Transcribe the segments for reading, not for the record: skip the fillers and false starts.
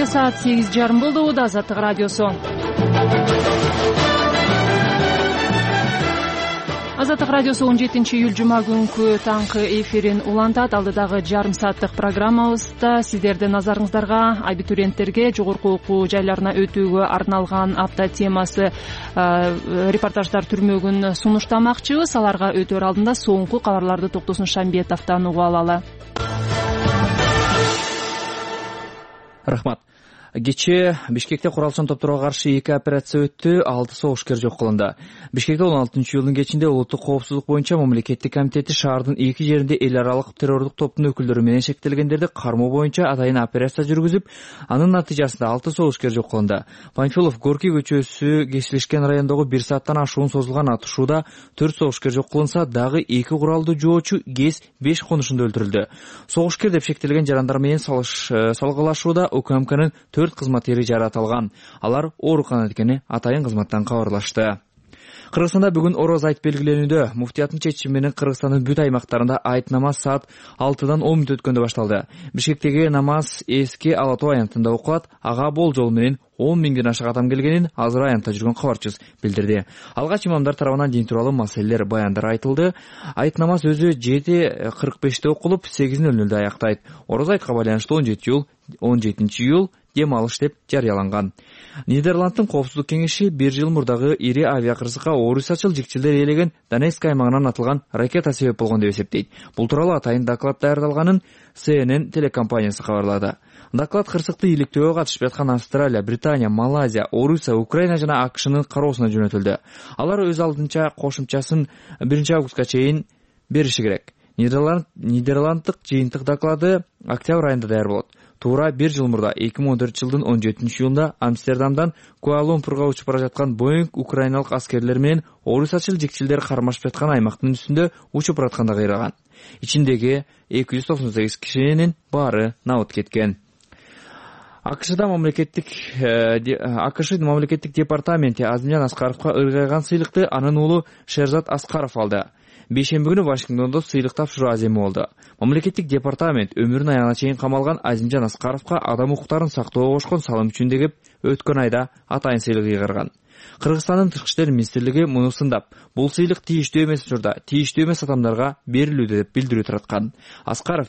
саат 8:30 болду. Азаттык радиосу. Азаттык радиосу 17-июль жума күнкү таңкы эфирин улантат. Алдыдагы жарым сааттык программабызда сиздердин назарыңыздарга абитуриенттерге жогорку окуу жайларына өтүүгө арналган апта темасы репортаждар түрмөгүн сунуштамакчыбыз. Аларга өтөр алдында соңку кабарларды Токтосун Шамбетовдон угуп алалы. Рахмат. Кечээ Бишкекте куралчан топторго каршы 2 операция өттү, 6 согушкер жок кылынды. Бишкекте 16-июлдун кечинде улуттук коопсуздук боюнча мамлекеттик комитети шаардын 2 жеринде эл аралык террордук топтун өкүлдөрү менен шектелгендерди кармоо боюнча атайын операция жүргүзүп, анын натыйжасында 6 согушкер жок кылынды. Панфилов Горький көчөсү кесилишкен райондогу 1 сааттан ашуун созулган атышууда 4 согушкер жок кылынса, дагы 2 куралдуу жоочу КЕС 5 конушунда өлтүрүлдү. Согушкер деп шектелген жарандар менен салгылашууда УКМКнын 4 кызматкери жаратылган. Алар ооруканада экени атайын кызматтан кабарлашты. Кыргызстанда бүгүн Ороз айт белгиленүүдө. Муфтияттын чечими менен Кыргызстандын бүт аймактарында айт намаз саат 6-дан 10 мүнөт өткөндө башталды. Бишкектеги намаз эски Ала Тоо аянтында окулат. Ага болжол менен 10 миңден ашык адам келгенин азыр аянтта жүргөн кабарчыбыз билдирди. Алгач имамдар тарабынан дин тууралуу маселелер, баяндар айтылды. Айт намаз өзү 7:45 окулуп 8:00 аяктайт. Ороз айтка байланыштуу 17-июль дем алыш деп жарыяланган. Нидерландтын коопсуздук кеңеши 1 жыл мурдагы ири авиакырсыкка орусачыл жикчилдер ээлеген Донецк аймагынан атылган ракета себеп болгон деп эсептейт. Бул тууралуу атайын доклад даярдалганын CNN телекомпаниясы кабарлады. Доклад кырсыкты иликтөөгө катышып жаткан Австралия, Британия, Малайзия, Орусия, Украина жана АКШнын кароосуна жөнөтүлдү. Алар өз алдынча кошумчасын 1 августка чейин бериши керек. Нидерландтык жыйынтык доклады октябрь айында даяр болот. Туура 1 жыл мурда 2014-жылдын 17-июлунда Амстердамдан Куала-Лумпурга учуп бара жаткан Боинг украиналык аскерлер менен орусачыл жикчилдер кармашып жаткан аймактын үстүндө учуп баратканда кыйраган. Ичиндеги 298 кишинин баары набыт кеткен. АКШ мамлекеттик департаменти Азимжан Аскаровго ыргайган сыйлыкты анын уулу Шерзат Аскаров алды. Бейшемби күнү Вашингтондо сыйлык тапшыруу аземи болду. Мамлекеттик департамент өмүрүнүн аягына чейин камалган Азимжан Аскаровго адам укуктарын сактоого кошкон салым үчүн деп өткөн айда атайын сыйлык ыйгарган. Кыргызстандын Тышкы иштер министрлиги муну сындап, бул сыйлык тийиштүү эмес учурда, тийиштүү эмес адамдарга берилүүдө деп билдирүү тараткан. Аскаров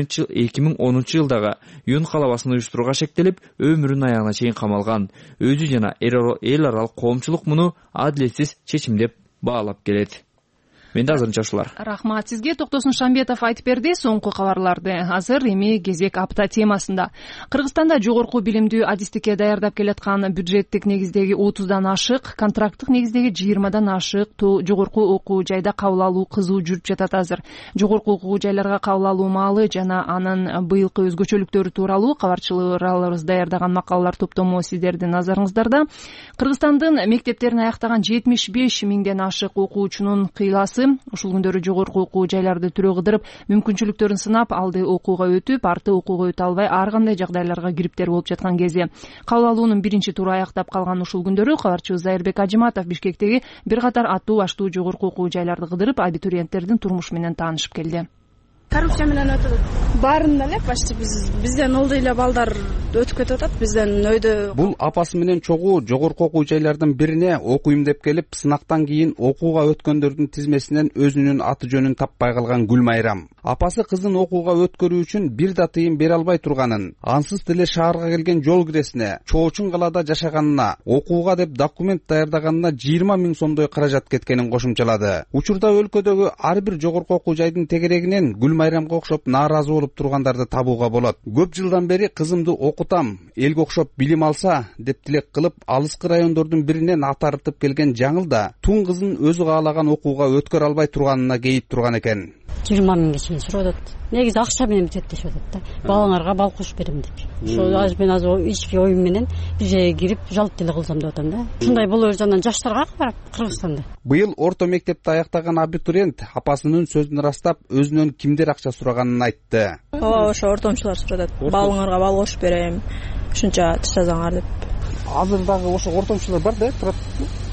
2010-жылдагы Юн калабасын уюштурууга шектелип, өмүрүнүн аягына чейин камалган. Өзү жана эл аралык коомчулук муну адилетсиз чечим деп баалап келет. Менде азырынча ушулар. Рахмат сизге. Токтосун Шамбетов айтып берди соңку кабарларды. Азыр эми кезек апта темасында. Кыргызстанда жогорку билимдүү адистикке даярдап келаткан бюджеттик негиздеги 30дан ашык, контракттык негиздеги 20дан ашык жогорку окуу жайда кабыл алуу кызуу жүрүп жатат азыр. Жогорку окуу жайларга кабыл алуу маалы жана анын быйылкы өзгөчөлүктөрү тууралуу кабарчыларыбыз даярдаган макалалар топтому сиздердин назарыңыздарда. Кыргызстандын мектептерин аяктаган 75 миңден ашык окуучунун кыйласы ушул күндөрү жогорку окуу жайларды түрө кыдырып, мүмкүнчүлүктөрүн сынап, алды окууга өтүп, арты окууга өтө албай ар кандай жагдайларга кириптер болуп жаткан кези. Кабыл алуунун биринчи туру аяктап калган ушул күндөрү кабарчыбыз Зайырбек Ажиматов Бишкектеги бир катар аттуу баштуу жогорку окуу жайларды кыдырып, абитуриенттердин турмушу менен таанышып келди. Коррупция менен өтөт. Баарында эле почти бизден олду эле балдар өтүп кетип атат. Бизден өйдө. Бул апасы менен чогуу жогорку окуу жайлардын бирине окуйм деп келип, сынактан кийин окууга өткөндөрдүн тизмесинен өзүнүн аты жөнүн таппай калган Гүлмайрам. Апасы кызын окууга өткөрүү үчүн бир да тыйын бере албай турганын, ансыз деле шаарга келген жол киресине, чоочун калаада жашаганына, окууга деп документ даярдаганына 20 миң сомдой каражат кеткенин кошумчалады. Учурда өлкөдөгү ар бир жогорку окуу жайдын тегерегинен Гүлмайрамга окшоп нааразы болуп тургандарды табууга болот. Көп жылдан бери кызымды окутам, элге окшоп билим алса деп тилек кылып, алыскы райондордун биринен ат арытып келген Жаңыл да тун кызын өзү каалаган окууга өткөрө албай турганына кейип турган экен. 20 миңге чейин сурап атат. Негизи акча менен бүтөт дешип атат да. Балаңарга бал кошуп берем деп. Ошо мен азыр ички оюм менен бир жерге кирип жалп деле кылсам деп атам да. Ушундай боло берсем жаштарга барат Кыргызстанда. Быйыл орто мектепти аяктаган абитуриент апасынын сөзүн ырастап, өзүнөн кимдер акча сураганын айтты. Ошо ортомчулар сурап атат. Балыңарга бал кошуп берем, ушунча тиш жазаңар деп. Азыр дагы ошо ортомчулар бар да, турат.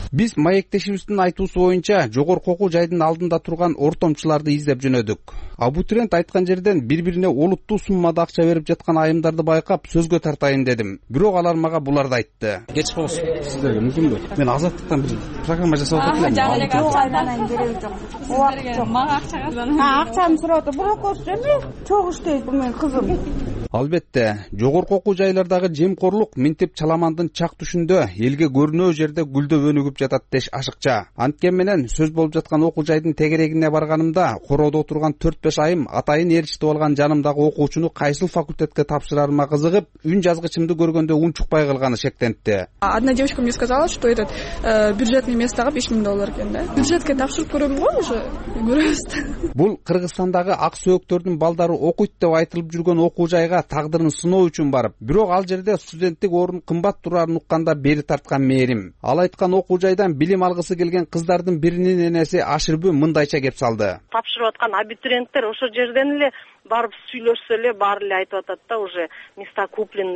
Биз маектешибиздин айтуусу боюнча жогорку окуу жайдын алдында турган ортомчуларды издеп жөнөдүк. Абитуриент айткан жерден бири-бирине олуттуу суммада акча берип жаткан айымдарды байкап сөзгө тартайын дедим. Бирок алар мага буларды айтты. Кеч болсун. Сиздерге мүмкүнбү? Мен Азаттыктан бир программа жасап атам. Жок, айдан кереги жок. Убакыт жок. Мага акчаны сурап атат. Бирок эме чогуу иштейт бул менин кызым. Албетте, жогорку окуу жайлардагы жемкорлук минтип чаламандын чак түшүндө элге көрүнөө жерде гүлдөп өнүгүп жатат деш ашыкча. Анткени менен сөз болуп жаткан окуу жайдын тегерегине барганымда короодо отурган 4-5 айым атайын ээрчитип алган жанымдагы окуучуну кайсыл факультетке тапшырарыма кызыгып, үн жазгычымды көргөндө унчукпай калганы шектентти. Одна девочка мне сказала, что этот бюджетный местага $5000 экен да. Бюджетке тапшырып көрөм го уже. Көрөбүз. Бул Кыргызстандагы ак сөөктөрдүн балдары окуйт деп айтылып жүргөн окуу жайга тагдырын сыноо үчүн барып, бирок ал жерде студенттик орун кымбат турарын укканда бери тарткан мээрим. Ал айткан окуу жайдан билим алгысы келген кыздардын биринин энеси Аширбү мындайча кеп салды. Тапшырып аткан абитуриенттер ошол жерден эле барып сүйлөшсө эле баары эле айтып атат да, уже места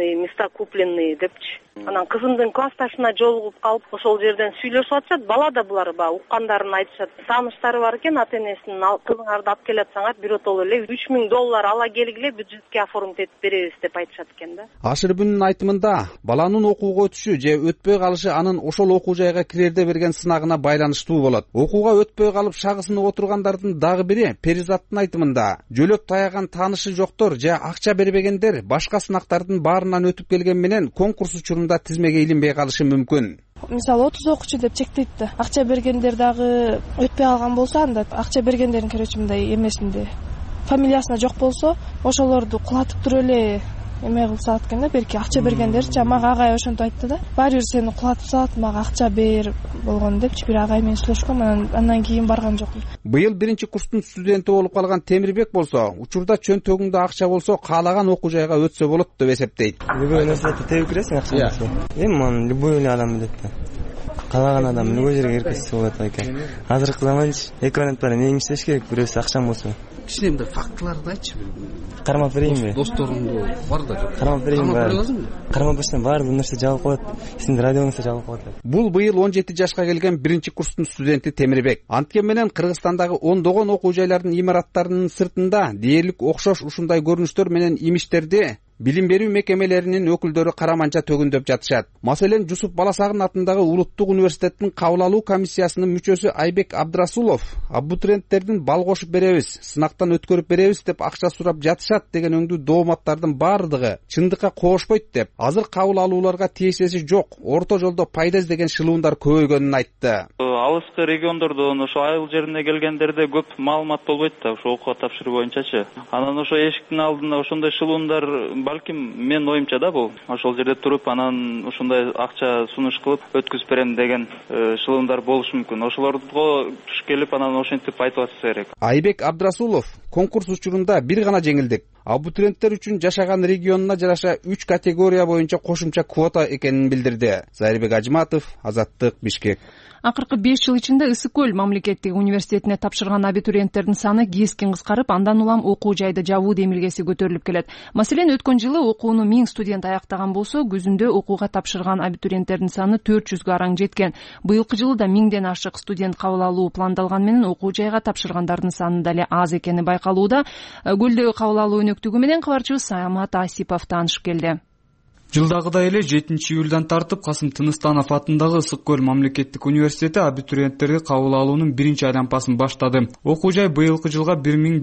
купленные депчи. Анан кызымдын классташына жолугуп калып, ошол жерден сүйлөшүп атышат. Бала да булар уккандарын айтышат. Тааныштары бар экен, ата-энесинин кызыңарды алып келатсаңар, биротоло эле $3000 ала келгиле бюджетке оформить этип беребиз деп айтышат экен да. Аширбүнүн айтымында, баланын окууга өтүшү же өтпөй калышы анын ошол окуу жайга кирерде берген сынагына байланыштуу болот. Окууга өтпөй калып шагысынып отургандардын дагы бири Перизаттын айтымында, жөлөп таяган таанышы жоктор же акча бербегендер башка сынактардын баарынан өтүп келген менен конкурс учурунда тизмеге илинбей калышы мүмкүн. Мисалы 30 окуучу деп чектейт да. Акча бергендер дагы өтпөй алган болсо, анда акча бергендердин короче мындай эмесинде фамилиясына жок болсо, ошолорду кулатып туруп эле эме кылсат экен да, берки акча бергендерчи. Мага агай ошентип айтты да. Баары бир сени кулатып салат, мага акча бер болгон депчи бир агай менен сүйлөшкөм, андан кийин барган жокмун. Быйыл биринчи курстун студенти болуп калган Темирбек болсо, учурда чөнтөгүңдө акча болсо, каалаган окуу жайга өтсө болот деп эсептейт. Любой нерсеге тег киресиң акча болсо. Эми любой эле адам билет да. Каалаган адам любой жерге киргизсе болот экен. Азыркы заманчы экранет бар, эмне иштеш керек, бирөөсү акчам болсо. Кичине мындай фактыларды айтчы. Кармап берейинби? Досторуңду бар да жок. Кармап берейинби? Кармап берсем баардык нерсе жабылып калат. Сиздин радионуз да жабылып калат. Бул быйыл 17 жашка келген биринчи курстун студенти Темирбек. Анткени менен Кыргызстандагы ондогон окуу жайлардын имараттарынын сыртында дээрлик окшош ушундай көрүнүштөр менен имиштерди билим берүү мекемелеринин өкүлдөрү караманча төгүндөп жатышат. Маселен, Жусуп Баласагын атындагы Улуттук университеттин кабыл алуу комиссиясынын мүчөсү Айбек Абдрасулов абитуриенттердин бал кошуп беребиз, сынактан өткөрүп беребиз деп акча сурап жатышат деген өңдүү дооматтардын баардыгы чындыкка коошпойт деп, азыр кабыл алууларга тиешеси жок, орто жолдо пайда издеген шылуундар көбөйгөнүн айтты. Алыскы региондордон ошо айыл жерине келгендерде көп маалымат болбойт да, ошо окууга тапшыруу боюнчачы. Анан ошо эшиктин алдында ошондой шылуундар балким мен оюмча да бул ошол жерде туруп анан ушундай акча сунуш кылып өткүзүп берем деген шылуундар болушу мүмкүн. Ошолорго туш келип анан ошентип айтып атса керек. Айбек Абдрасулов конкурс учурунда бир гана жеңилдик. Абитуриенттер үчүн жашаган регионуна жараша 3 категория боюнча кошумча квота экенин билдирди. Зайырбек Ажматов, Азаттык, Бишкек. Акыркы 5 жыл ичинде Ысык көл мамлекеттик университетине тапшырган абитуриенттердин саны кескин кыскарып, андан улам окуу жайды жабуу демилгеси көтөрүлүп келет. Маселен, өткөн жылы окууну 1000 студент аяктаган болсо, күзүндө окууга тапшырган абитуриенттердин саны 400гө араң жеткен. Быйылкы жылы да 1000ден ашык студент кабыл алуу пландалган менен окуу жайга тапшыргандардын саны дале аз экени байкалууда. Көлдөгү кабыл алуу өнөктүгү менен кабарчыбыз Самат Асипов таанышып келди. Жылдагыдай эле 7-июлдан тартып Касым Тыныстанов атындагы Ысык көл мамлекеттик университети абитуриенттерди кабыл алуунун биринчи айлампасын баштады. Окуу жай быйылкы жылга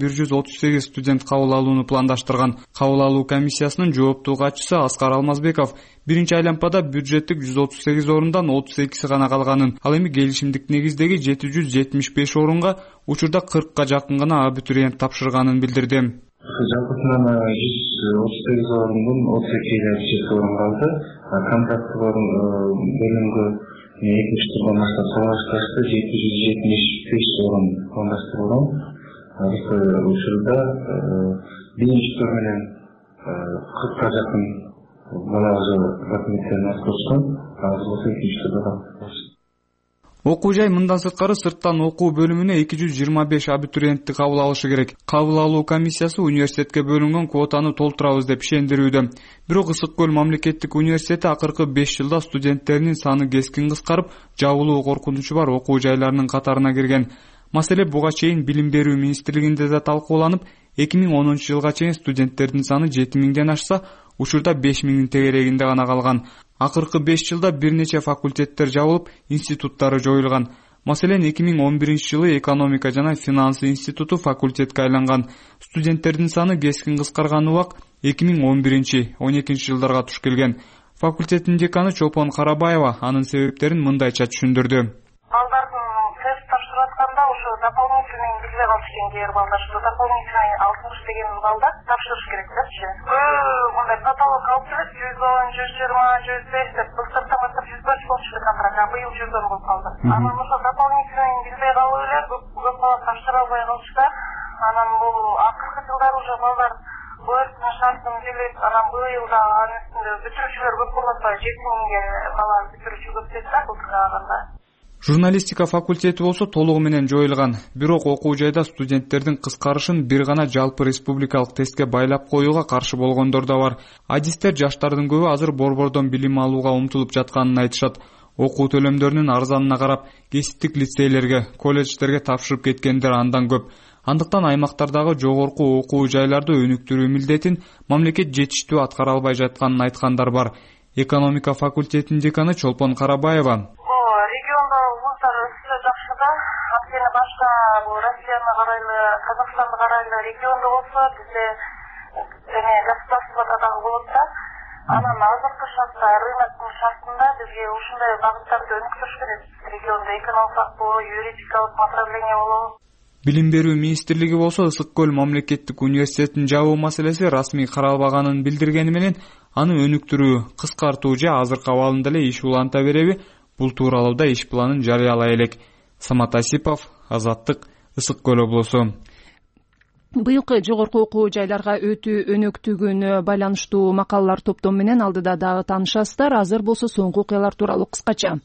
1138 студент кабыл алууну пландаштырган. Кабыл алуу комиссиясынын жооптуу катчысы Аскар Алмазбеков биринчи айлампада бюджеттик 138 орундан 32си гана калганын, ал эми келишимдик негиздеги 775 орунга учурда 40ка жакын гана абитуриент тапшырганын билдирди. Жалпысынан 138 орындын 32 бюджет орын қалды. Контракттық орын бөлімгі екінші турдан баштап салашташты 775 орын пландаштырылған. Осы учурда биринчи тур менен 40ка жакын бала уже документтерин алып коюшкан. Азыр болсо экинчи турда Окуу жай мындан сырткары сырттан окуу бөлүмүнө 225 абитуриентти кабыл алышы керек. Кабыл алуу комиссиясы университетке бөлүнгөн квотаны толтурабыз деп ишендирүүдө. Бирок Ысык көл мамлекеттик университети акыркы 5 жылда студенттеринин саны кескин кыскарып, жабылуу коркунучу бар окуу жайларынын катарына кирген. Маселе буга чейин Билим берүү министрлигинде да талкууланып, 2010 жылга чейин студенттердин саны 7000ден ашса, учурда 5000дин тегерегинде гана калган. Акыркы 5 жылда бир нече факультеттер жабылып, институттары жоюлган. Маселен, 2011 жылы экономика жана финансы институту факультетке айланган. Студенттердин саны кескин кыскарган убак 2011-12 жылдарга туш келген. Факультеттин деканы Чолпон Карабаева анын себептерин мындайча түшүндүрдү. Ушу дополнительный билбей калыш экен кээ бир балдар, что дополнительный 60 деген балда тапшырыш керек депчи. Мындай потолок алып келет 110, 120, 105 деп былтырдан баштап 105 болчу контракт, а быйыл 110 болуп калды. Анан ошо дополнительный билбей калып эле көп бала тапшыра албай калышта, анан бул акыркы жылдары уже балдар ОРТнын шартын билип, анан быйыл да анын үстүндө бүтүрүүчүлөр көп болуп атпайбы, 7000 бала бүтүрүүчү көп дейт да былтырга караганда. Журналистика факультети болсо толугу менен жоюлган. Бирок окуу жайда студенттердин кыскарышын бир гана жалпы республикалык тестке байлап коюуга каршы болгондор да бар. Адистер жаштардын көбү азыр борбордон билим алууга умтулуп жатканын айтышат. Окуу төлөмдөрүнүн арзанына карап, кесиптик лицейлерге, колледждерге тапшырып кеткендер андан көп. Андыктан аймактардагы жогорку окуу жайларды өнүктүрүү милдетин мамлекет жетиштүү аткара албай жатканын айткандар бар. Экономика факультетинин деканы Чолпон Карабаева Анткени башка Россияны карайлы, Казакстанды карайлы региондо болсо, бизде государствода дагы болот да. Анан азыркы шартта, рыноктун шартында бизге ушундай багыттарды өнүктүрүш керек. Региондо экономикалык болобу, юридикалык направление болобу. Билим берүү министрлиги болсо Ысык көл мамлекеттик университетин жабуу маселеси расмий каралбаганын билдиргени менен, аны өнүктүрүү, кыскартуу же азыркы абалында эле иш уланта береби, бул тууралуу да иш планын жарыялай элек. Самат Асипов, Азаттык, Ысык көл облусу. Быйылкы жогорку окуу жайларга өтүү өнөктүгүнө байланыштуу макалалар топтому менен алдыда дагы таанышасыздар. Азыр болсо соңку окуялар тууралуу кыскача.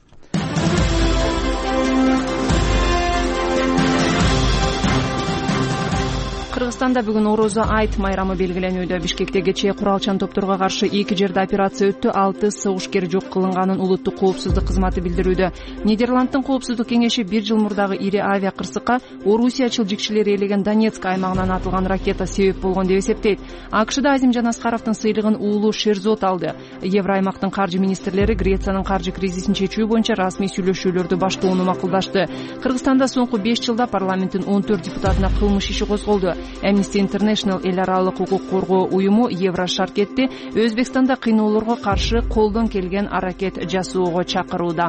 Кыргызстанда бүгүн Орозо айт майрамы белгиленүүдө. Бишкекте кечээ куралчан топторго каршы 2 жерде операция өттү. 6 согушкер жок кылынганын улуттук коопсуздук кызматы билдирүүдө. Нидерланддын коопсуздук кеңеши 1 жыл мурдагы ири авиа кырсыкка Орусия чылжикчилери ээлеген Донецк аймагынан атылган ракета себеп болгон деп эсептейт. АКШда Азимжан Аскаровдун сыйлыгын уулу Шерзот алды. Евроаймактын каржы министрлери Грециянын каржы кризисин чечүү боюнча расмий сүйлөшүүлөрдү баштоону макулдашты. Кыргызстанда соңку 5 жылда парламенттин 14 депутатына кылмыш иши козголду. Amnesty International эл аралык укук коргоо уюму Еврошаркетти Өзбекстанда кыйноолорго каршы колдон келген аракет жасоого чакырууда.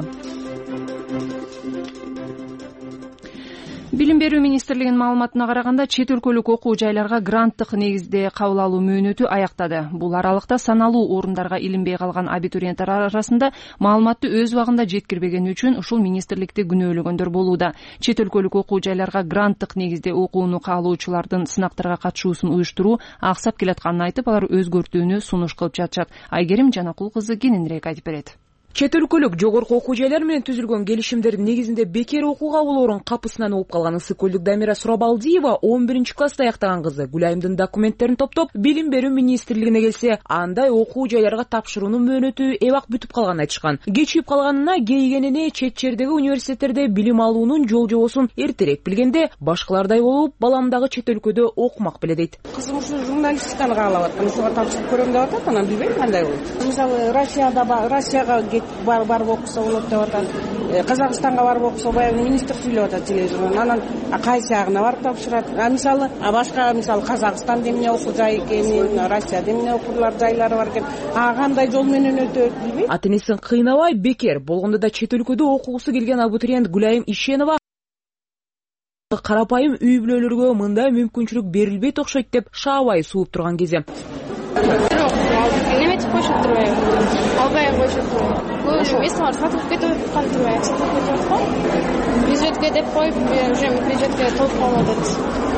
Билим берүү министрлигинин маалыматына караганда, чет өлкөлүк окуу жайларга гранттык негизде кабыл алуу мөөнөтү аяктады. Бул аралыкта саналуу орундарга илинбей калган абитуриенттер арасында маалыматты өз убагында жеткирбегени үчүн ушул министрликти күнөөлөгөндөр болууда. Чет өлкөлүк окуу жайларга гранттык негизде окууну каалоочулардын сынактарга катышуусун уюштуруу аксап келатканын айтып, алар өзгөртүүнү сунуш кылып жатышат. Айгерим Жанакул кызы кененирээк айтып берет. Чет өлкөлүк жогорку окуу жайлар менен түзүлгөн келишимдердин негизинде бекер окууга болоорун капысынан угуп калган Ысык көлдүк Дамира Сурабалдиева 11-класста аяктаган кызы Гүлайымдын документтерин топтоп, Билим берүү министрлигине келсе, андай окуу жайларга тапшыруунун мөөнөтү эбак бүтүп калганын айтышкан. Кечип калганына кейигенине чет жердеги университеттерде билим алуунун жол жобосун эртерээк билгенде, башкалардай болуп, балам дагы чет өлкөдө окумак беле дейт. Кызым ушу журналистиканы каалап аткан, ошого тапшырып көрөм деп атат, анан билбейм кандай болот. Мисалы Россияга барып окуса болот деп атат. Казакстанга барып окуса, баягы министр сүйлөп атат телевизордон. Анан кайсы жагына барып тапшырат. Мисалы башка Казакстан эмне окуу жай экенин, Россияда эмне окуулар жайлары бар экен. Кандай жол менен өтөт билбейм. Ата-энесин кыйнабай бекер болгондо да чет өлкөдө окугусу келген абитуриент Гүлайым Ишенова карапайым үй бүлөлөргө мындай мүмкүнчүлүк берилбейт окшойт деп шаабай сууп турган кези. Неметип койшуп турбайбы? Албай койшуп турбайбы? Көбү эмес бар, сатылып кетип калып турбайбы? Сатылып кетип аткан. Бюджетке деп коюп, уже бюджетке толуп калып атат.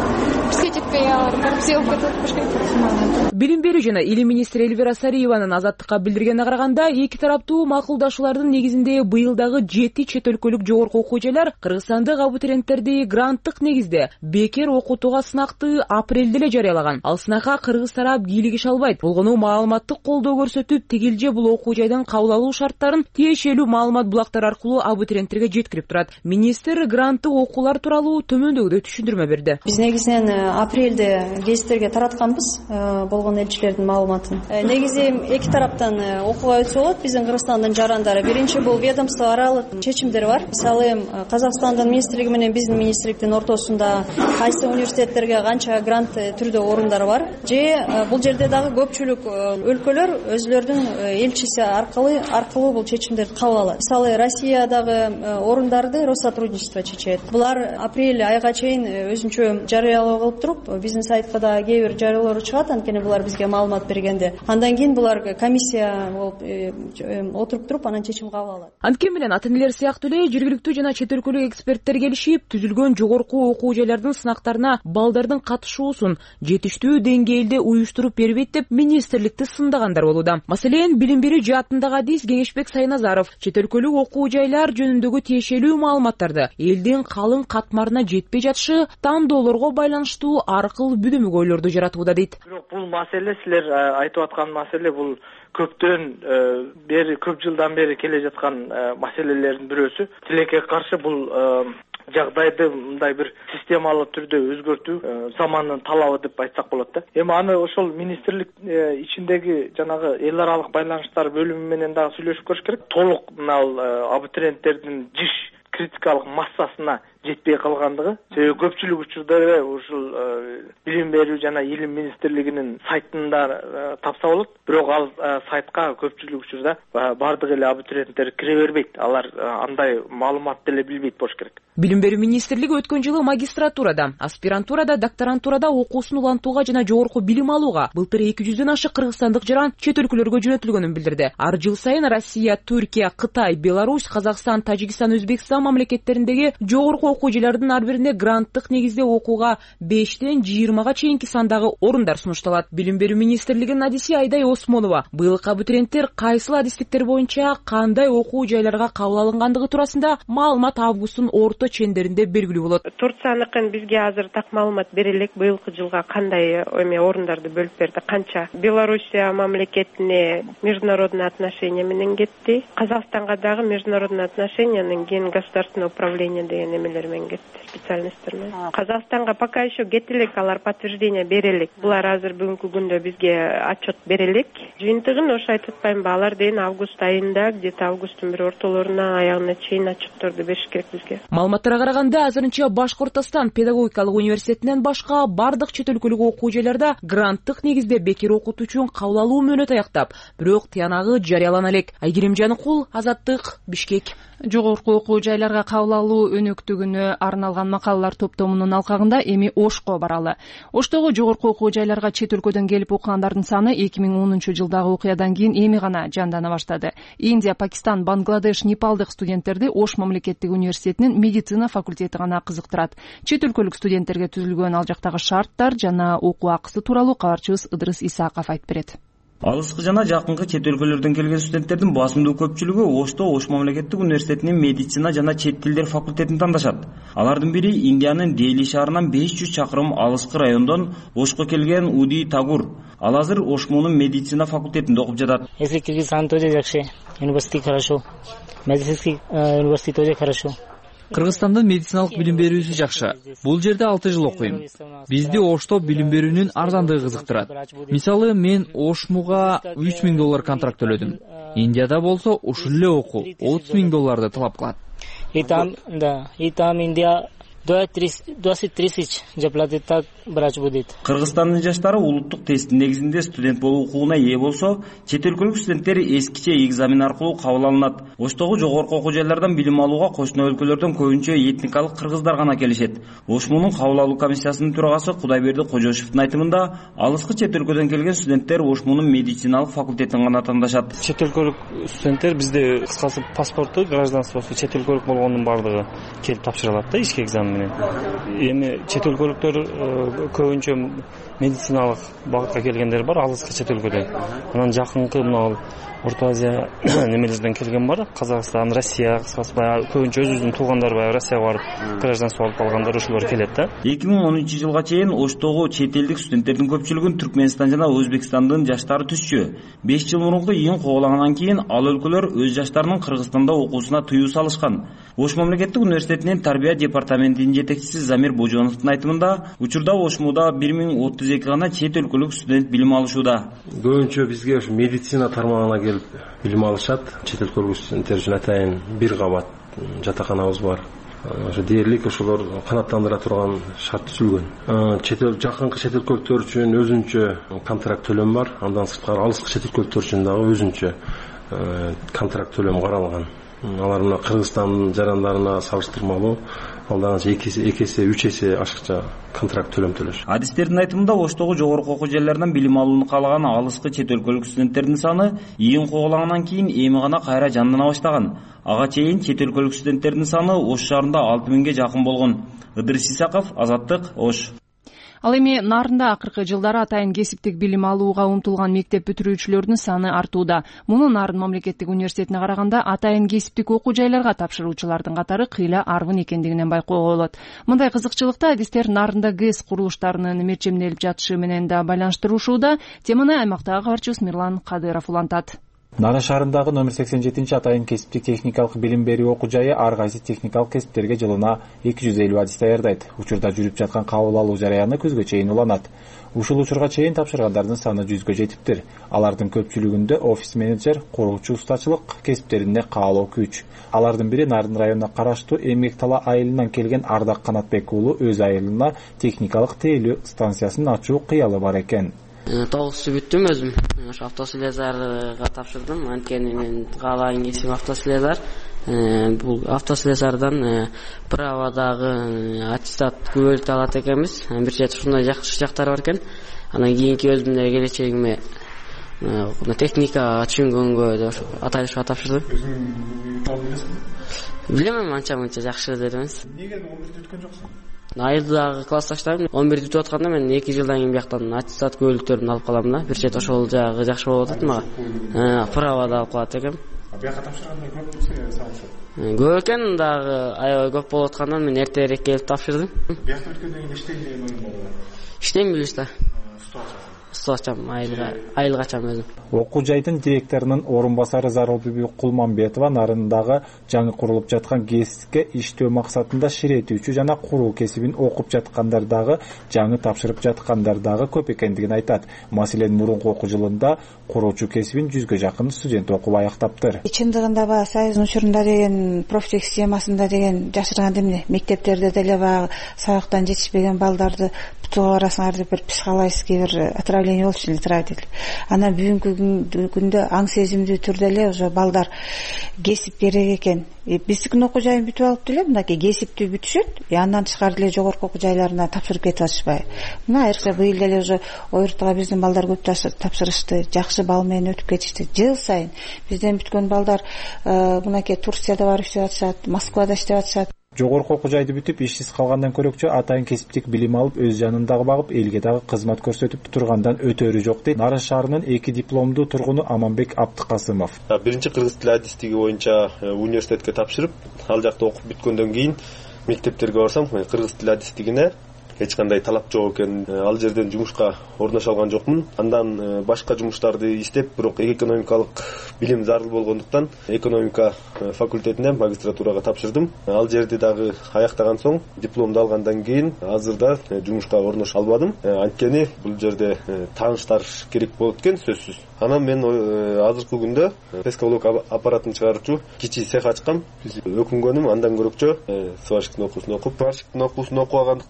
бизге жетпей алар коррупция болуп кетет Бишкекте. Билим берүү жана илим министри Эльвира Сариеванын Азаттыкка билдиргенине караганда, эки тараптуу макулдашуулардын негизинде быйылдагы 7 чет өлкөлүк жогорку окуу жайлар кыргызстандык абитуриенттерди гранттык негизде бекер окутууга сынакты апрелде эле жарыялаган. Ал сынакка кыргыз тарап кийлигише албайт. Болгону маалыматтык колдоо көрсөтүп, тигилже бул окуу жайдын кабыл алуу шарттарын тиешелүү маалымат булактары аркылуу абитуриенттерге жеткирип турат. Министр гранттык окуулар тууралуу төмөндөгүдөй түшүндүрмө берди. Биз негизинен апрелде гезиттерге таратканбыз болгон элчилердин маалыматын. Негизи эки тараптан окууга өтсө болот. Биздин Кыргызстандын жарандары биринчи бул ведомство аралык чечимдер бар. Мисалы Казакстандын министрлиги менен биздин министрликтин ортосунда кайсы университеттерге канча грант түрдө орундар бар. Же бул жерде дагы көпчүлүк өлкөлөр өзүлөрүнүн элчиси аркылуу бул чечимдерди кабыл алат. Мисалы Россиядагы орундарды Россотрудничество чечет. Булар апрель айга чейин өзүнчө жарыялоо кылып туруп, биздин сайтка да кээ бир жарыялоолор чыгат, анткени булар бизге маалымат бергенде. Андан кийин булар комиссия болуп отуруп туруп анан чечим кабыл алат. Анткени менен ата-энелер сыяктуу эле жергиликтүү жана чет өлкөлүк эксперттер келишип, түзүлгөн жогорку окуу жайлардын сынактарына балдардын катышуусун жетиштүү деңгээлде уюштуруп бербейт деп министрликти сындагандар болууда. Маселен, билим берүү жаатындагы адис Кеңешбек Сайназаров чет өлкөлүк окуу жайлар жөнүндөгү тиешелүү маалыматтарды элдин калың катмарына жетпей жатышы тандоолорго байланыштуу аркыл бүдөмүк ойлорду жаратууда дейт. Бирок бул маселе силер айтып аткан маселе бул көп жылдан бери келе жаткан маселелердин бирөөсү. Тилекке каршы бул жагдайды мындай бир системалуу түрдө өзгөртүү замандын талабы деп айтсак болот да. Эми аны ошол министрлик ичиндеги жанагы эл аралык байланыштар бөлүмү менен дагы сүйлөшүп көрүш керек. Толук мына абитуриенттердин жиш критикалык массасына жетпей калгандыгы. Себеби көпчүлүк учурда ушул билим берүү жана илим министрлигинин сайтында тапса болот. Бирок ал сайтка көпчүлүк учурда бардык эле абитуриенттер кире бербейт. Алар андай маалыматты эле билбейт болуш керек. Билим берүү министрлиги өткөн жылы магистратурада, аспирантурада, докторантурада окуусун улантууга жана жогорку билим алууга былтыр 200дөн ашык кыргызстандык жаран чет өлкөлөргө жөнөтүлгөнүн билдирди. Ар жыл сайын Россия, Түркия, Кытай, Беларусь, Казакстан, Тажикстан, Өзбекстан мамлекеттериндеги жогорку окуу жайлардын ар бирине гранттык негизде окууга 5ден 20га чейинки сандагы орундар сунушталат. Билим берүү министрлигинин адиси Айдай Осмонова быйылкы абитуриенттер кайсыл адистиктер боюнча кандай окуу жайларга кабыл алынгандыгы туурасында маалымат августтун орто чендеринде белгилүү болот. Турцияныкын бизге азыр так маалымат берелик. Быйылкы жылга кандай орундарды бөлүп берди, канча. Белоруссия мамлекетине международные отношения менен кетти. Казакстанга дагы международные отношениянын кийин государственное управление деген эмелер менен кетти, специалисттер менен. Казакстанга пока еще кетилик, алар подтверждение берелик. Булар азыр бүгүнкү күндө бизге отчет берелик. Жыйынтыгын ошо айтып атпаймынбы, алар дейин август айында, где-то августтун бир ортолоруна аягына чейин отчетторду бериш керек бизге. Маалыматтарга караганда, азырынча Башкортостан педагогикалык университетинен башка бардык чет өлкөлүк окуу жайларда гранттык негизде бекер окутуу үчүн кабыл алуу мөөнөтү аяктап, бирок тыянагы жарыялана элек. Айгерим Жаныкул, Азаттык, Бишкек. Жогорку окуу жайларга кабыл алуу өнөктүгүнө арналган макалалар топтомунун алкагында эми Ошко баралы. Оштогу жогорку окуу жайларга чет өлкөдөн келип окугандардын саны 2010-жылдагы окуядан кийин эми гана жандана баштады. Индия, Пакистан, Бангладеш, Непалдык студенттерди Ош мамлекеттик университетинин медицина факультети гана кызыктырат. Чет өлкөлүк студенттерге түзүлгөн ал жактагы шарттар жана окуу акысы тууралуу кабарчыбыз Ыдырыс Исаков айтып берет. Алыскы жана жакынкы чет өлкөлөрдөн келген студенттердин басымдуу көпчүлүгү Ошто Ош мамлекеттик университетинин медицина жана чет тилдер факультетин тандашат. Алардын бири Индиянын Дели шаарынан 500 чакырым алыскы райондон Ошко келген Уди Тагур. Ал азыр Ошмонун медицина факультетинде окуп жатат. Если Кыргызстан тоже жакшы, университет хорошо. Медицинский университет тоже хорошо. Кыргызстандын медициналык билим берүүсү жакшы. Бул жерде 6 жыл окуйм. Бизди Ошто билим берүүнүн арзандыгы кызыктырат. Мисалы, мен Ошмуга $3000 контракт төлөдүм. Индияда болсо ушул эле окуу $30,000 талап кылат. И там Индия 20 тысяч заплатит, так врач будет. Кыргызстандын жаштары улуттук тесттин негизинде студент болуу укугуна ээ болсо, чет өлкөлүк студенттер эскиче экзамен аркылуу кабыл алынат. Оштогу жогорку окуу жайлардан билим алууга кошуна өлкөлөрдөн көбүнчө этникалык кыргыздар гана келишет. Ошмунун кабыл алуу комиссиясынын төрагасы Кудайберди Кожошевдун айтымында, алыскы чет өлкөдөн келген студенттер Ошмунун медициналык факультетин гана тандашат. Чет өлкөлүк студенттер бизде кыскасы паспорту, гражданствосу чет өлкөлүк болгондун бардыгы келип тапшыра алат да ички экзамен. менен. Эми чет өлкөлүктөр көбүнчө медициналык багытка келгендер бар, алыскы чет өлкөдөн. Анан жакынкы мына Орто Азия немелерден келген бар, Казакстан, Россия, кыскасы көбүнчө өзүбүздүн туугандар Россияга барып гражданство алып калгандар ошолор келет да. 2013 жылга чейин Оштогу чет элдик студенттердин көпчүлүгүн Түркмөнстан жана Өзбекстандын жаштары түзчү. 5 жыл мурунку ийин куулагандан кийин ал өлкөлөр өз жаштарынын Кыргызстанда окуусуна тыюу салышкан. Ош мамлекеттик университетинин тарбия департаментинин жетекчиси Замир Божоновдун айтымында, учурда Ошмуда 1032 гана чет өлкөлүк студент билим алышууда. Көбүнчө бизге ушу медицина тармагына келип билим алышат. Чет өлкөлүк студенттер үчүн атайын бир кабат жатаканабыз бар. Ошо дээрлик ошолор канааттандыра турган шарт түзүлгөн. Жакынкы чет өлкөлүктөр үчүн өзүнчө контракт төлөм бар. Андан сырткары алыскы чет өлкөлүктөр үчүн дагы өзүнчө контракт төлөм каралган. Алар мына Кыргызстандын жарандарына салыштырмалуу алданча 2 эсе 3 эсе ашыкча контракт төлөм төлөш. Адистердин айтымында Оштогу жогорку окуу жерлеринен билим алууну каалаган алыскы чет өлкөлүк студенттердин саны ийин куулагандан кийин эми гана кайра жандана баштаган. Ага чейин чет өлкөлүк студенттердин саны Ош шаарында 6000ге жакын болгон. Ыдырыс Исаков, Азаттык, Ош. Ал эми Нарында акыркы жылдары атайын кесиптик билим алууга умтулган мектеп бүтүрүүчүлөрдүн саны артууда. Муну Нарын мамлекеттик университетине караганда атайын кесиптик окуу жайларга тапшыруучулардын катары кыйла аргын экендигинен байкоого болот. Мындай кызыкчылыкты адистер Нарында ГЭС курулуштарынын мерчемделип жатышы менен да байланыштырушууда. Теманы аймактагы кабарчыбыз Мирлан Кадыров улантат. Нарын шаарындагы номер 87 атайын кесиптик техникалык билим берүү окуу жайы ар кайсы техникалык кесиптерге жылына 250 адис даярдайт. Учурда жүрүп жаткан кабыл алуу жараяны күзгө чейин уланат. Ушул учурга чейин тапшыргандардын саны 100гө жетиптир. Алардын көпчүлүгүндө офис менеджер, курулуучу устачылык кесиптерине каалоо күч. Алардын бири Нарын районуна караштуу Эмгек Тала айылынан келген Ардак Канатбек уулу өз айылына техникалык тейлөө станциясын ачуу кыялы бар экен. 9 бүттүм өзүм. Ошо автослесарга тапшырдым. Анткени мен каалаган кесибим автослесар. Бул автослесардан праводагы аттестат күбөлүктү алат экенбиз. Бир жет ушундай жакшы жактары бар экен. Анан кийинки өзүмдүн келечегиме техника түшүнгөнгө атайышка тапшырдым. Билем, анча-мынча жакшы деп эмес. Неге 11 бүткөн жоксуң? Айылдагы классташтарым 11 бүтүп атканда мен 2 жылдан кийин бияктан аттестат күбөлүктөрүн алып калам да. Бир жет ошол жагы жакшы болуп атат мага. Правода алып калат экенм. Бияка тапшырганда көп салышат. Көп экен дагы аябай көп болуп аткандан мен эртерээк келип тапшырдым. Биякта өткөндөн кийин иштейм деген оюң барбы? Иштейм билиш да. Стачам айылгачам өзүм. Окуу жайдын директорунун орун басары Зарылбүбү Кулманбетова Нарындагы жаңы курулуп жаткан ГЭСке иштөө максатында ширетүүчү жана куруу кесибин окуп жаткандар дагы, жаңы тапшырып жаткандар дагы көп экендигин айтат. Маселен, мурунку окуу жылында куруучу кесибин 100гө жакын студент окуп аяктаптыр. Чындыгында баягы Союздун учурунда деген профтех системасында деген жашырган эмне? Мектептерде деле баягы сабактан жетишпеген балдарды бутууга барасыңар деп бир психологический бир отравление болчу эле. Анан бүгүнкү күндө аң сезимдүү түрдө эле уже балдар кесип керек экен. Биздикин окуу жайын бүтүп алып деле мынакей кесипти бүтүшөт, андан тышкары деле жогорку окуу жайларына тапшырып кетип атышпайбы? Мына айрыкча быйыл деле уже ойртуга биздин балдар көп тапшырышты, жакшы бал менен өтүп кетишти. Жыл сайын бизден бүткөн балдар мынакей Турцияда барып иштеп атышат, Москвада иштеп атышат. Жогорку окуу жайды бүтүп ишсиз калгандан көрөкчө атайын кесиптик билим алып, өз жанын дагы багып, элге дагы кызмат көрсөтүп тургандан өтөрү жок дейт Нарын шаарынын 2 дипломдуу тургуну Аманбек Абдыкасымов. Биринчи кыргыз тили адистиги боюнча университетке тапшырып, ал жакта окуп бүткөндөн кийин мектептерге барсам, кыргыз тили адистигине эч кандай талап жок экен. Ал жерден жумушка орноша алган жокмун. Андан башка жумуштарды иштеп, бирок экономикалык билим зарыл болгондуктан экономика факультетине магистратурага тапшырдым. Ал жерде дагы аяктаган соң дипломду алгандан кийин азырда жумушка орноша албадым. Анткени бул жерде тааныштар керек болот экен, сөзсүз. Анан мен азыркы күндө пескалок аппаратын чыгаруучу кичи цех ачкам. Өкүнгөнүм андан көрөкчө сварщиктин окуусун окуп, сварщиктин окуусун окугандыктан бүгүнкү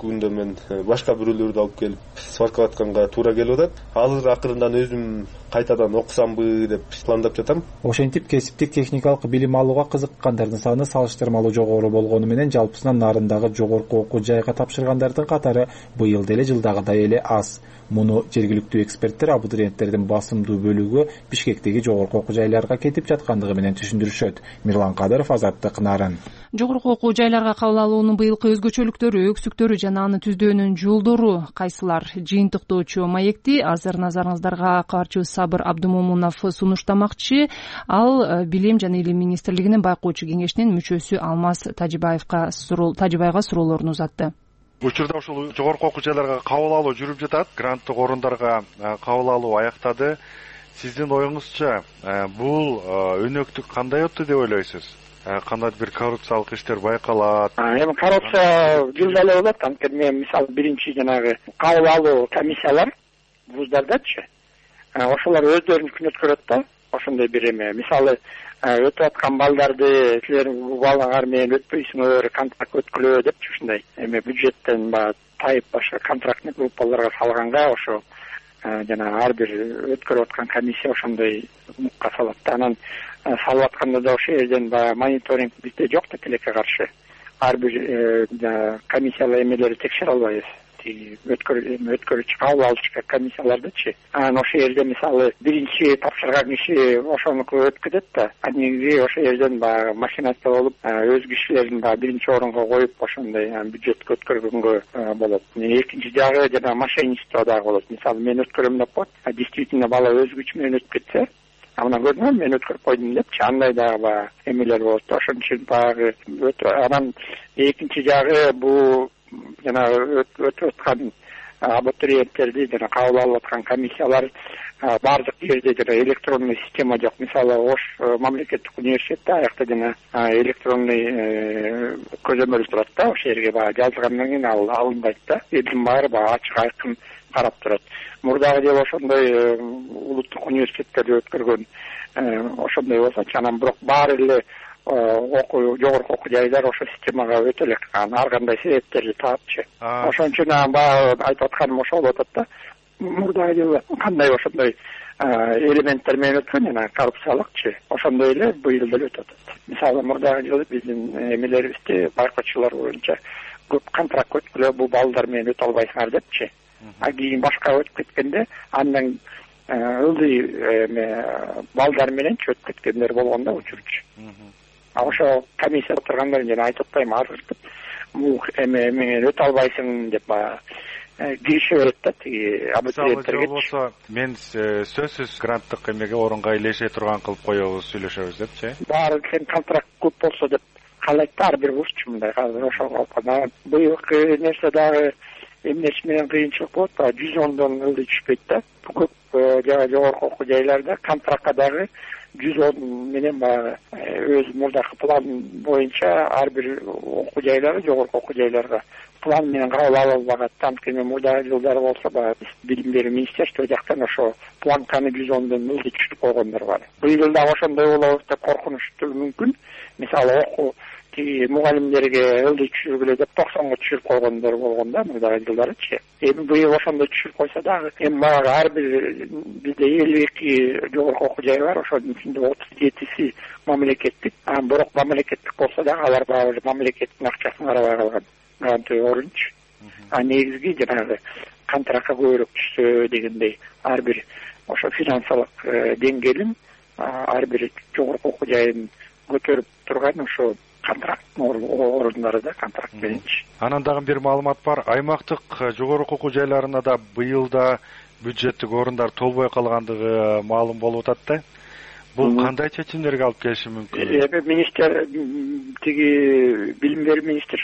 бүгүнкү күндө мен башка бирөөлөрдү алып келип сваркалатканга туура келип атат. Азыр акырындан өзүм кайтадан окусамбы деп пландап жатам. Ошентип кесиптик техникалык билим алууга кызыккандардын саны салыштырмалуу жогору болгону менен жалпысынан нарындагы жогорку окуу жайга тапшыргандардын катары быйыл деле жылдагыдай эле аз. Муну жергиликтүү эксперттер абитуриенттердин басымдуу бөлүгү Бишкектеги жогорку окуу жайларга кетип жаткандыгы менен түшүндүрүшөт. Мирлан Кадыров, Азаттык, Нарын. Жогорку окуу жайларга кабыл алуунун быйылкы өзгөчөлүктөрү, өксүктөрү жана аны түздөөнүн жолдору кайсылар? Жыйынтыктоочу маекти азыр назарыңыздарга кабарчыбыз Сабыр Абдумомунов сунуштамакчы. Ал Билим жана Илим министрлигинин байкоочу кеңешинин мүчөсү Алмаз Тажибаевга суроолорун узатты. Учурда ушул жогорку окуу жайларга кабыл алуу жүрүп жатат. Гранттык орундарга кабыл алуу аяктады. Сиздин оюңузча бул өнөктүк кандай өттү деп ойлойсуз? Кандайдыр бир коррупциялык иштер байкалат? Эми коррупция жылда эле болот. Анткени мен мисалы биринчи жанагы кабыл алуу комиссиялар вуздардачы ошолор өздөрүнүкүн өткөрөт да. Ошондой бир эме мисалы өтүп аткан балдарды силер балаңар менен өтпөйсүңөр, контракт өткүлөө депчи ушундай эме бюджеттен тайып башка контрактный группаларга салганга ошо жана ар бир өткөрүп аткан комиссия ошондой мукка салат да. Анан салып атканда да ошол жерден мониторинг бизде жок да, тилекке каршы ар бир комиссиялар эмелери текшере албайбыз. Өткөрүүчү кабыл алуучу комиссиялардычы. Анан ошол жерде мисалы биринчи тапшырган киши ошонуку өткөзөт да. Негизи ошол жерден машинасы болуп өз кишилерин биринчи орунга коюп ошондой бюджетке өткөргөнгө болот. Экинчи жагы жана мошенничество дагы болот. Мисалы мен өткөрөм деп коет, действительно бала өз күчү менен өтүп кетсе, анан көрдүңбү мен өткөрүп койдум депчи, андай дагы эмелер болот. Ошон үчүн анан экинчи жагы бул жана өтүп аткан абитуриенттерди жана кабыл алып аткан комиссиялар баардык жерде жана электронный система жок. Мисалы Ош мамлекеттик университетте аякта жана электронный көзөмөл турат да. Ошол жерге жазылгандан кийин ал алынбайт да. Элдин баары ачык айкын карап турат. Мурдагы жыл ошондой улуттук университеттерде өткөргөн ошондой болсочу, анан бирок баары эле жогорку окуу жайлар ошол системага өтө элек ар кандай себептерди таапчы. Ошон үчүн айтып атканым ошол болуп атат да. Мурдагы жылы кандай ошондой элементтер менен өткөн жана коррупциялыкчы, ошондой эле быйыл деле өтүп атат. Мисалы мурдагы жылы биздин эмелерибизде байкоочулар боюнча көп контракт өткүлө, бул балдар менен өтө албайсыңар депчи. Кийин башка өтүп кеткенде андан ылдый балдар менен өтүп кеткендер болгон да учурчу. Ошо комиссия отургандар жана айтып атпайм, арыртып бул менен өтө албайсың деп киришип берет да тиги абитуриенттерге. Болсо мен сөзсүз гранттык эмеге орунга илеше турган кылып коебуз, сүйлөшөбүз депчи. Баары сен контракт көп болсо деп каалайт да ар бир вузчу мындай азыр ошол калп. Быйылкы нерсе дагы эмнеси менен кыйынчылык болот, 110дон ылдый түшпөйт да. Көп жогорку окуу жайларда контрактка дагы 110 менен өз мурдакы план боюнча ар бир окуу жайлары жогорку окуу жайларга план менен кабыл алынбагат. Анткени мурдагы жылдары болсо билим берүү министерство жактан ошо планканы 110дон ылдый түшүрүп койгондар бар. Быйыл дагы ошондой болобу деп коркунуштуу мүмкүн. Мисалы окуу тиги мугалимдерге ылдый түшүргүлө деп 90го түшүрүп койгондор болгон да мурдагы жылдарычы. Эми быйыл ошондой түшүрүп койсо дагы эми баягы ар бир бизде 52 жогорку окуу жай бар, ошонун ичинде 37си мамлекеттик. Бирок мамлекеттик болсо дагы алар баягы мамлекеттин акчасын карабай калган грантовый орунчу. Негизги жанагы контрактка көбүрөөк түшсө дегендей ар бир ошо финансылык деңгээлин ар бир жогорку окуу жайын көтөрүп турган ошо контракт орундары да контракт мененчи. Анан дагы бир маалымат бар. Аймактык жогорку окуу жайларына да быйылда бюджеттик орундар толбой калгандыгы маалым болуп атат да. Бул кандай чечимдерге алып келиши мүмкүн? Эми министр тиги билим берүү министр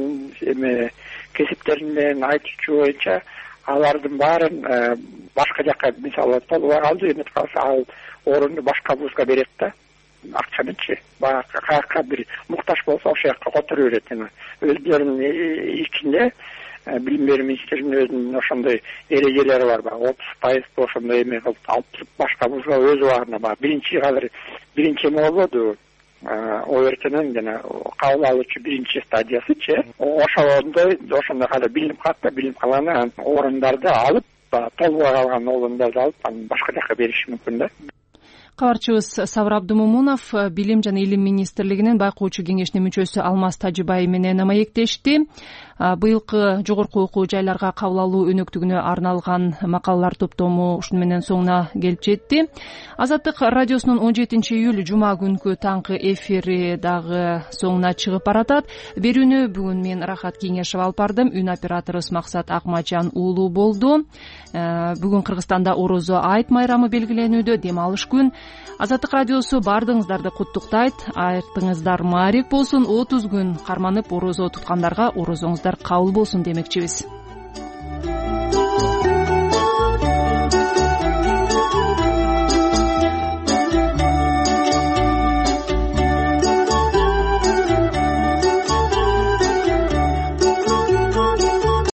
кесиптерин менен айтуучу боюнча алардын баарын башка жакка мисалы толбой калды, эметип калса ал орунду башка вузга берет да. Акчанычы каяка бир муктаж болсо ошол жакка которо берет. Өздөрүнүн ичинде билим берүү министринин өзүнүн ошондой эрежелери бар. 30% ошондой эме кылып алып туруп башка вузга өз убагында биринчи эме болбоду. обертенин жана кабыл алуучу биринчи стадиясычы ошондой кайра билим катта билим калган орундарды алып толбой калган орундарды алып анан башка жака бериши мүмкүн да. Кабарчыбыз Сабыр Абдымомунов Билим жана Илим министрлигинин байкоочу кеңешинин мүчөсү Алмаз Тажыбай менен маектешти. Быйылкы жогорку окуу жайларга кабыл алуу өнөктүгүнө арналган макалалар топтому ушуну менен соңуна келип жетти. Азаттык радиосунун 17 июль жума күнкү таңкы эфири дагы соңуна чыгып баратат. Берүүнү бүгүн мен Рахат Кеңешева алып бардым. Үн операторубуз Максат Акмачан уулу болду. Бүгүн Кыргызстанда Орозо айт майрамы белгиленүүдө, дем алыш күн. Азаттык радиосу бардыгыңыздарды куттуктайт. Айтыңыздар маарек болсун. 30 күн карманып орозо туткандарга орозоңуздар кабыл болсун демекчибиз.